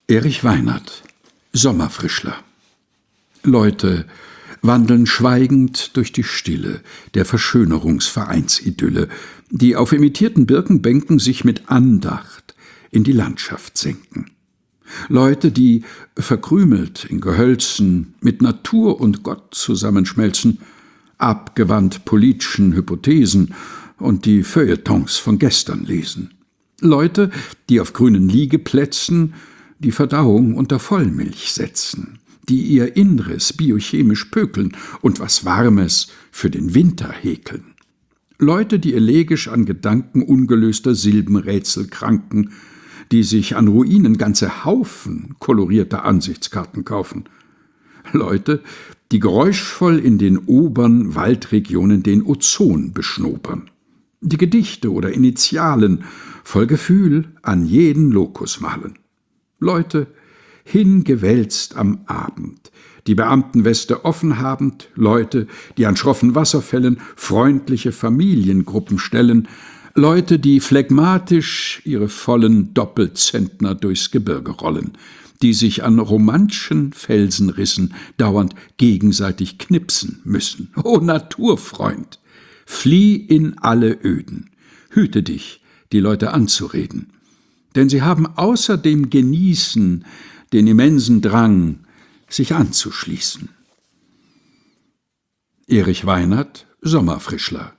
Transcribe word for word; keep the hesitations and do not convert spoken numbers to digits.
Erich Weinert, Sommerfrischler. Leute wandeln schweigend durch die Stille der Verschönerungsvereinsidylle, die auf imitierten Birkenbänken sich mit Andacht in die Landschaft senken. Leute, die, verkrümelt in Gehölzen, mit Natur und Gott zusammenschmelzen, abgewandt politischen Hypothesen und die Feuilletons von gestern lesen. Leute, die auf grünen Liegeplätzen die Verdauung unter Vollmilch setzen, die ihr Inneres biochemisch pökeln und was Warmes für den Winter häkeln. Leute, die elegisch an Gedanken ungelöster Silbenrätsel kranken, die sich an Ruinen ganze Haufen kolorierter Ansichtskarten kaufen. Leute, die geräuschvoll in den oberen Waldregionen den Ozon beschnopern. Die Gedichte oder Initialen voll Gefühl an jeden Lokus malen. Leute, hingewälzt am Abend, die Beamtenweste offen habend, Leute, die an schroffen Wasserfällen freundliche Familiengruppen stellen, Leute, die phlegmatisch ihre vollen Doppelzentner durchs Gebirge rollen, die sich an romantischen Felsenrissen dauernd gegenseitig knipsen müssen. O Naturfreund, flieh in alle Öden, hüte dich, die Leute anzureden, denn sie haben außer dem Genießen den immensen Drang, sich anzuschließen. Erich Weinert, Sommerfrischler.